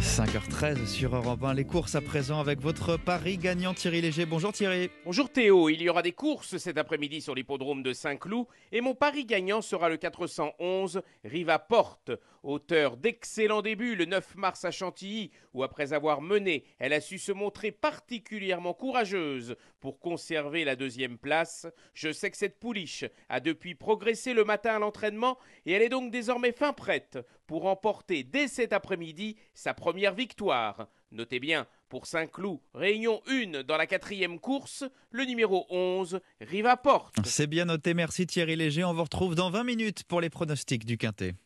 5h13 sur Europe 1, les courses à présent avec votre pari gagnant Thierry Léger. Bonjour Thierry. Bonjour Théo, il y aura des courses cet après-midi sur l'hippodrome de Saint-Cloud et mon pari gagnant sera le 411 Riva Porte. Auteur d'excellents débuts le 9 mars à Chantilly où après avoir mené, elle a su se montrer particulièrement courageuse pour conserver la deuxième place. Je sais que cette pouliche a depuis progressé le matin à l'entraînement et elle est donc désormais fin prête pour remporter dès cet après-midi sa première victoire. Notez bien, pour Saint-Cloud, réunion 1 dans la 4e course, le numéro 11, Riva Porte. C'est bien noté, merci Thierry Léger. On vous retrouve dans 20 minutes pour les pronostics du Quintet.